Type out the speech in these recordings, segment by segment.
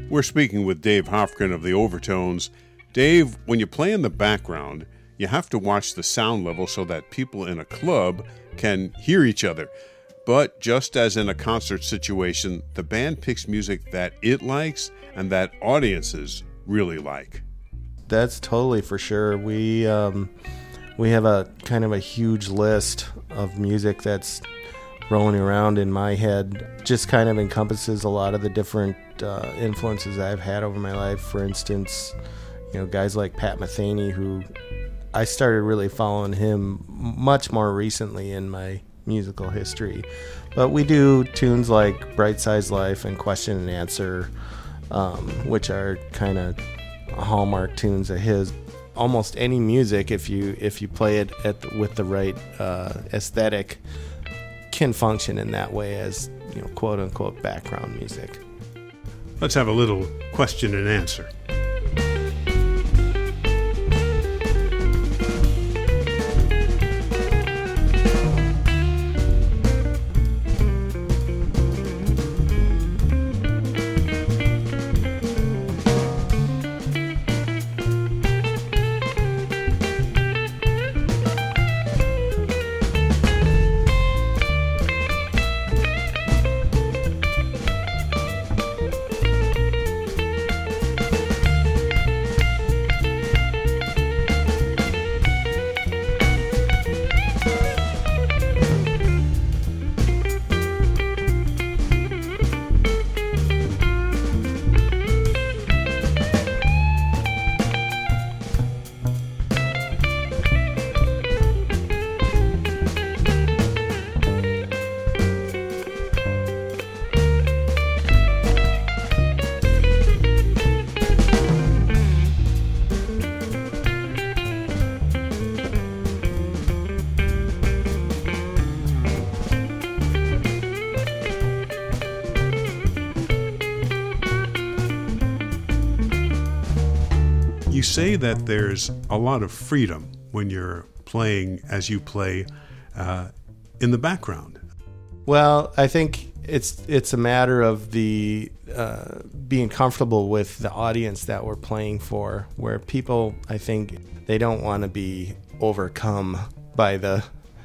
We're speaking with Dave Hofgren of the Overtones. Dave, when you play in the background, you have to watch the sound level so that people in a club can hear each other. But just as in a concert situation, the band picks music that it likes and that audiences really like. That's totally for sure. We have a kind of a huge list of music that's rolling around in my head. Just kind of encompasses a lot of the different influences I've had over my life. For instance, guys like Pat Metheny, who I started really following him much more recently in my musical history. But we do tunes like Bright Size Life and Question and Answer, which are kind of hallmark tunes of his. Almost any music, if you play it with the right aesthetic, can function in that way as quote unquote background music. Let's have a little question and answer. You say that there's a lot of freedom when you're playing as you play in the background. Well, I think it's a matter of the being comfortable with the audience that we're playing for, where people, I think, they don't want to be overcome by the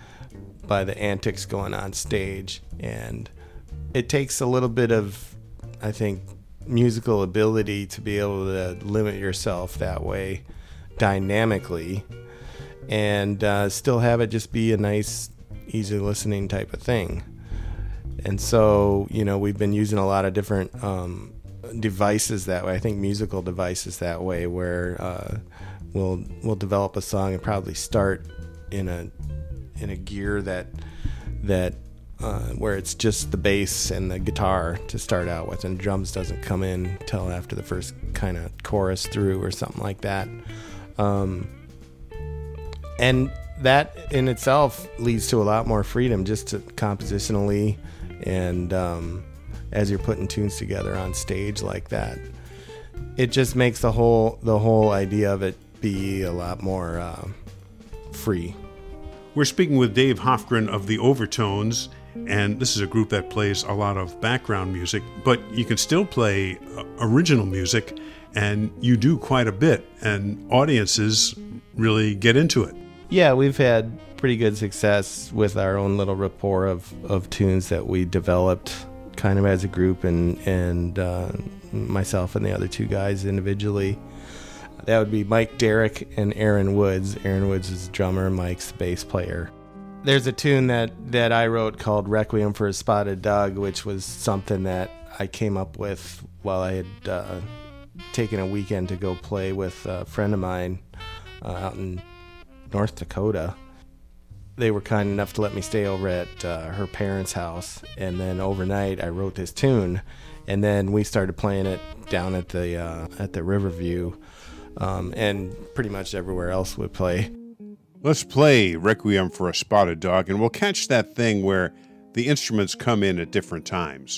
antics going on stage, and it takes a little bit of, I think, musical ability to be able to limit yourself that way dynamically and still have it just be a nice, easy listening type of thing. And so, we've been using a lot of different devices that way. I think musical devices that way, where we'll develop a song and probably start in a gear that where it's just the bass and the guitar to start out with, and drums doesn't come in until after the first kind of chorus through or something like that. And that in itself leads to a lot more freedom, just compositionally, and as you're putting tunes together on stage like that, it just makes the whole idea of it be a lot more free. We're speaking with Dave Hofgren of the Overtones, and this is a group that plays a lot of background music, but you can still play original music, and you do quite a bit, and audiences really get into it. Yeah, we've had pretty good success with our own little rapport of tunes that we developed kind of as a group, and myself and the other two guys individually. That would be Mike Derrick and Aaron Woods. Aaron Woods is the drummer, Mike's the bass player. There's a tune that I wrote called Requiem for a Spotted Dog, which was something that I came up with while I had taken a weekend to go play with a friend of mine out in North Dakota. They were kind enough to let me stay over at her parents' house, and then overnight I wrote this tune, and then we started playing it down at the Riverview, and pretty much everywhere else we play. Let's play Requiem for a Spotted Dog, and we'll catch that thing where the instruments come in at different times.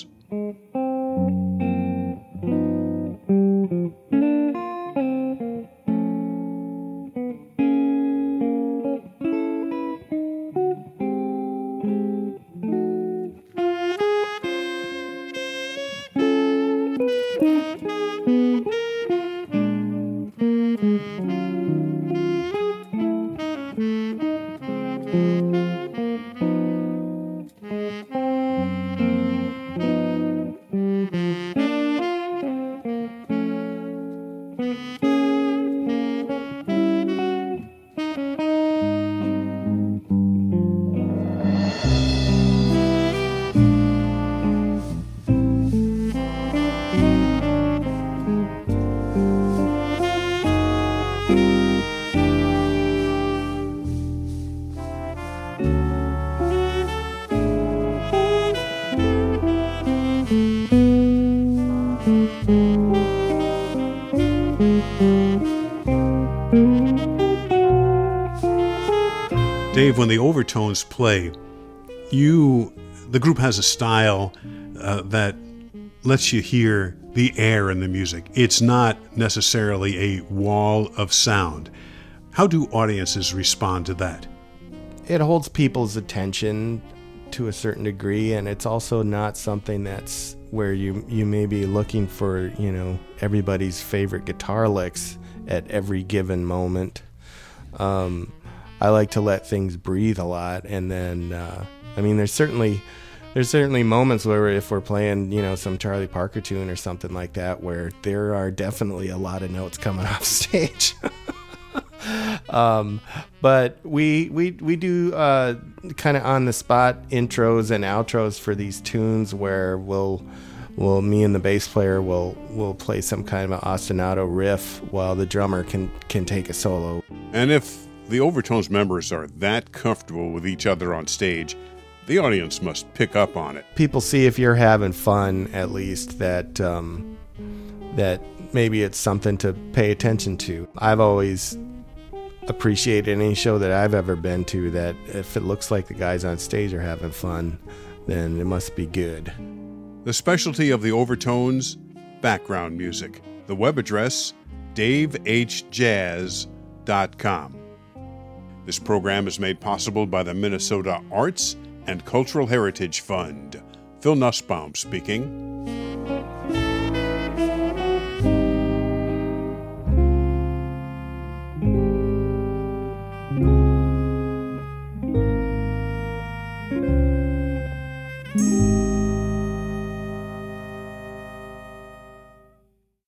Dave, when the overtones play, the group has a style that lets you hear the air in the music. It's not necessarily a wall of sound. How do audiences respond to that? It holds people's attention to a certain degree, and it's also not something that's where you may be looking for, everybody's favorite guitar licks at every given moment. I like to let things breathe a lot, and then there's certainly moments where if we're playing some Charlie Parker tune or something like that, where there are definitely a lot of notes coming off stage. But we do kind of on the spot intros and outros for these tunes where me and the bass player will play some kind of an ostinato riff while the drummer can take a solo. And if the Overtones members are that comfortable with each other on stage, the audience must pick up on it. People see if you're having fun, at least, that maybe it's something to pay attention to. I've always appreciated any show that I've ever been to that if it looks like the guys on stage are having fun, then it must be good. The specialty of the Overtones, background music. The web address, davehjazz.com. This program is made possible by the Minnesota Arts and Cultural Heritage Fund. Phil Nussbaum speaking.